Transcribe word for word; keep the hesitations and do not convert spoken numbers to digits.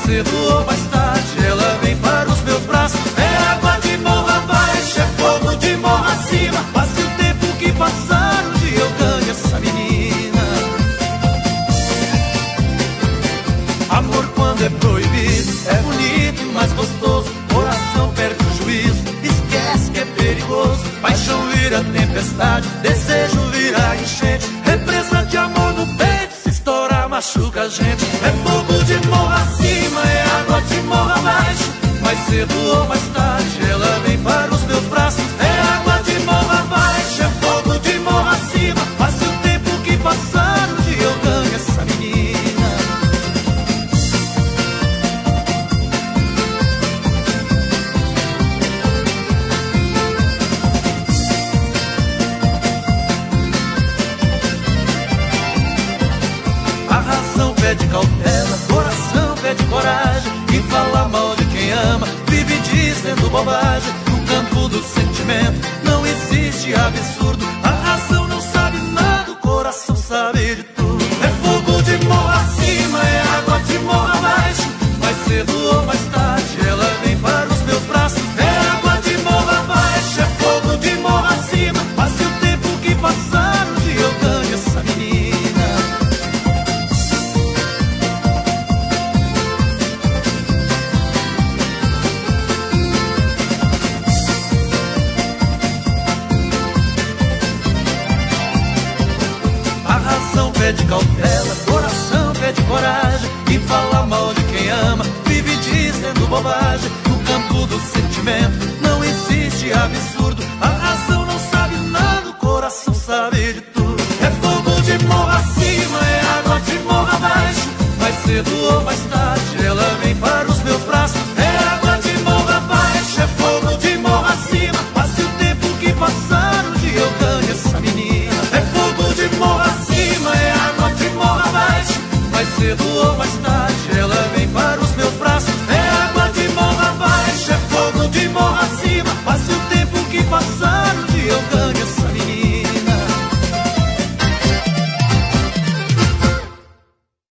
cedo ou mais tarde ela vem para os meus braços. É água de morro abaixo, é fogo de morro acima. Passe o tempo que passar, um dia eu ganho essa menina. Amor quando é proibido é bonito e mais gostoso. Coração perde o juízo, esquece que é perigoso. Paixão vira tempestade, desejo vira enchente. Represa de amor no peito, se estourar machuca a gente. É fogo de morro acima, é água de morro abaixo. Mais cedo ou mais tarde ela vem para os meus braços. É água de morro abaixo, é fogo de morro acima. Passe o tempo que passar, um dia eu ganho essa menina. A razão pede cautela, coração pede coragem. Quem fala mal de quem ama vive dizendo bobagem. No campo do sentimento não existe absurdo. A razão não sabe nada, o coração sabe de tudo. É fogo de morro acima, é água de morro abaixo. Mais cedo ou mais tarde ela vem para os meus braços. É água de morro abaixo, é fogo de morro acima. Passe o tempo que passar, um dia eu ganho essa menina. Pede cautela, coração pede coragem. Quem fala mal de quem ama vive dizendo bobagem. No campo do sentimento não existe absurdo. A